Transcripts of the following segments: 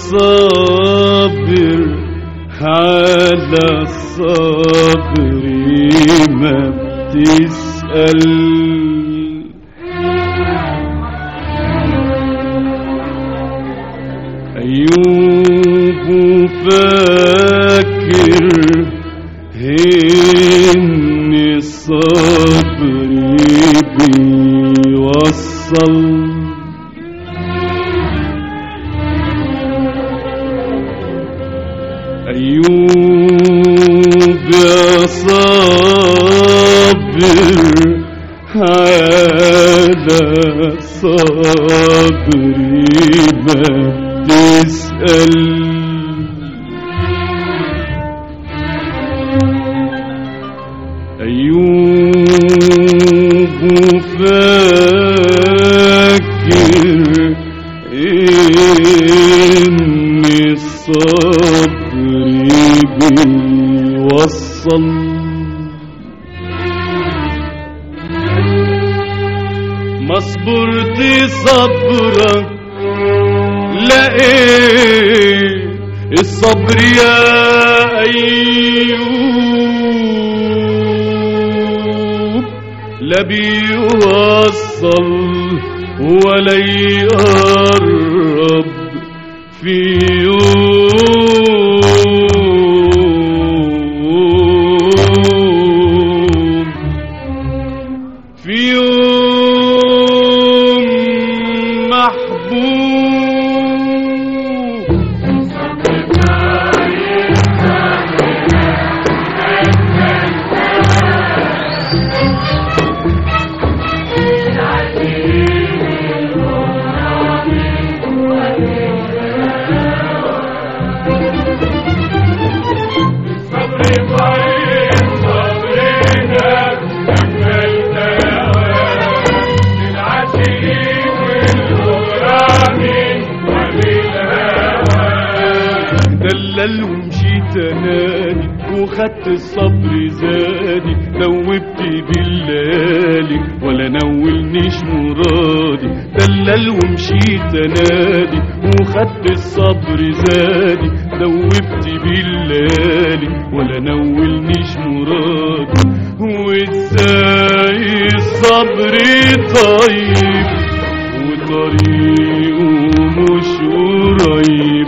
صابر على الصبر ما بتسأل. أيوب فاكر إن الصبر بيوصل. أيوب يا صابر على الصبر ما تسأل. أيوب فاكر إن الصبر بيوصل. ما صبرت صبرك لقيت الصبر يا أيوب لا بيوصل ولا يقرب في يوم، في يوم محبوب. دلل ومشيت اناني وخدت الصبر زادي، دوبت بالليالي ولا نولنيش مرادي. دلل ومشيت انادي وخدت الصبر زادي، دوبت بالليالي ولا نولنيش مرادي. وازاي الصبر طيب وطريقه مش قريب،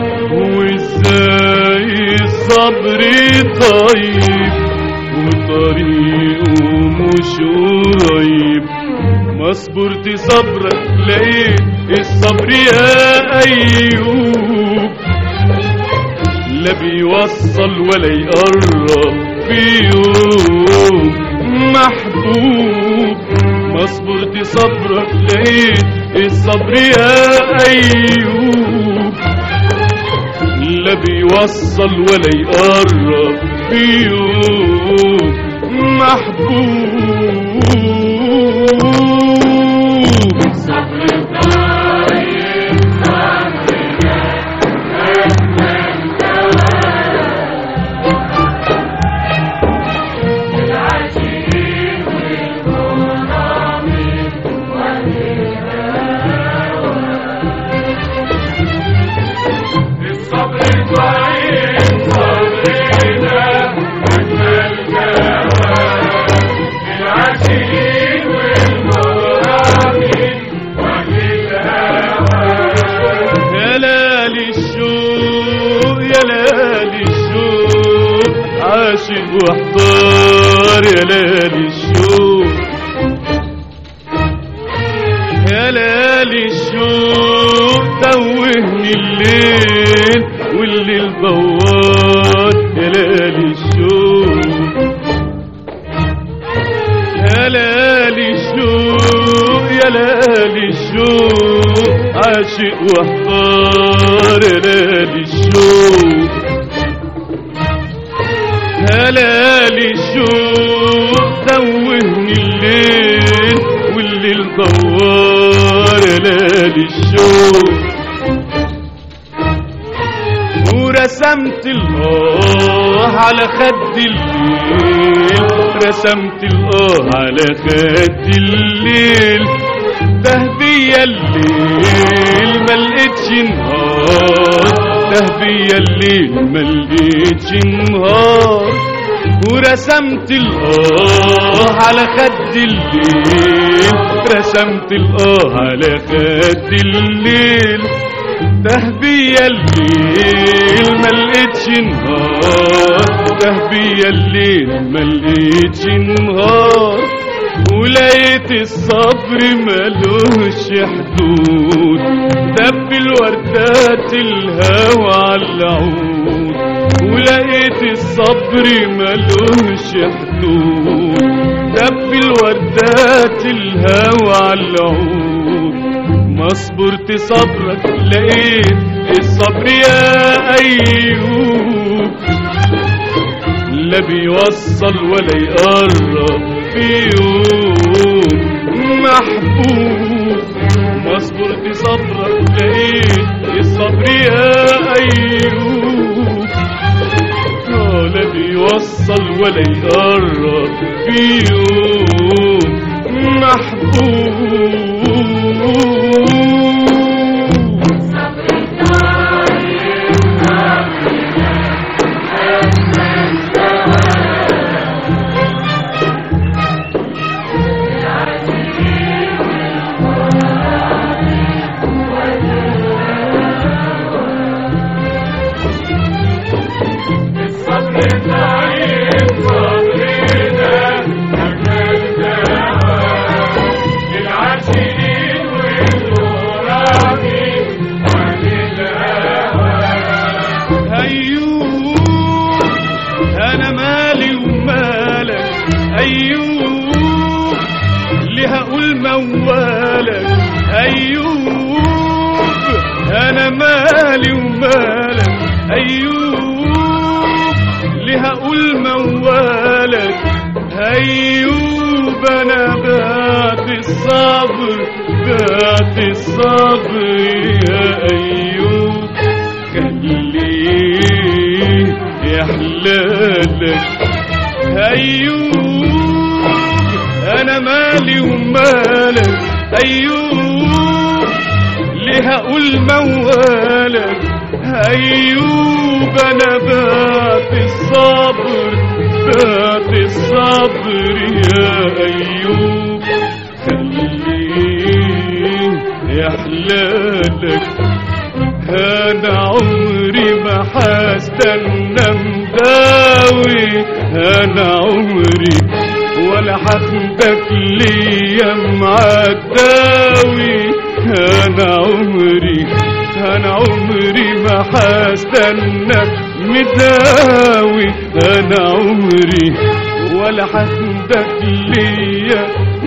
وازاي الصبر طيب وطريقه مش قريب. ما صبرت صبرك لقيت الصبر يا أيوب لا بيوصل ولا يقرب في يوم محبوب. ما صبرت صبرك لقيت الصبر يا أيوب لا بيوصل ولا يقرب في يوم محبوب. الصبر طيب صبرنا أجمل دواء العاشقين والغرامين والهوى. الصبر طيب صبرنا أجمل دواء العاشقين والغرامين والهوى. يا ليالي الشوق يا ليالي الشوق عاشق واحتار. يا ليالي الشوق يا ليالي الشوق توهني الليل والليل دوار. يا ليالي الشوق يا ليالي الشوق يا ليالي الشوق عاشق واحتار. يا ليالي الشوق يا ليالي الشوق توهني الليل والليل دوار. يا ليالي الشوق ورسمت على خد الليل، رسمت على خد الليل. تهدية الليل ملقتش نهار تهبية الليل ملقيتش نهار، ورسمت على خد الليل، رسمت على خد الليل، تهبية الليل ملقيتش نهار، تهبية الليل ملقيتش نهار، ولقيت الصبر ملوش حدود، دب الوردات الهوى عالعود، ولقيت الصبر ملوش حدود، دب الوردات الهوى عالعود، ما صبرت صبرك لقيت الصبر يا أيوب، لا بيوصل ولا يقرب في يوم محبوب، ما صبرت صبرك لقيت الصبر يا أيوب، لا بيوصل ولا يقرب في يوم محبوب. أنا مالي ومالك أيوب، ليه هقول موالك أيوب، أنا مالي ومالك أيوب، ليه هقول موالك أيوب، أنا بعت الصبر بعت الصبر يا أيوب، خليه يحلالك أيوب، أنا مالي ومالك أيوب، ليه هقول موالك أيوب، أنا بعت الصبر بعت الصبر يا أيوب، خليه يحلالك، أنا عمري ما هستنى مداوي، أنا عمري ولا هاخدك ليا معداوي، أنا عمري ما هستنى مداوي، أنا عمري ولا هاخدك ليا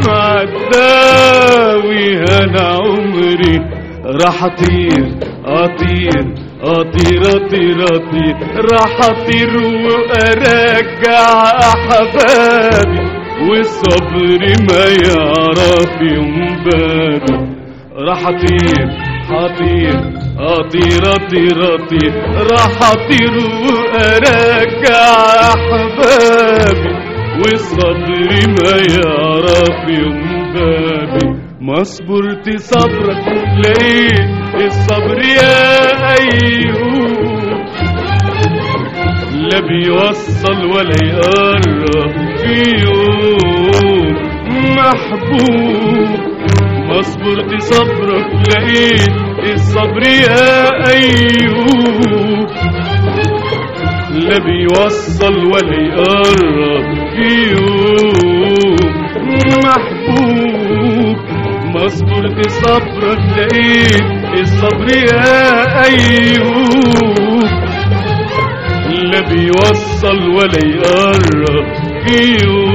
معداوي، أنا عمري راح أطير أطير أطير أطير أطير، راح أطير وأرجع أحبابي، والصبر ما يعرف ينبابي، راح أطير أطير أطير أطير أطير، راح أطير وأرجع أحبابي، والصبر ما يعرف ينبابي، ما صبرت صبرك لقيت الصبر يا أيوب، لا بيوصل ولا يقرب في يوم محبوب، ما صبرت صبرك لقيت الصبر يا أيوب، لا بيوصل ولا يقرب في يوم محبوب، ما صبرت صبرك لقيت الصبر يا أيوب، لا بيوصل ولا يقرب في يوم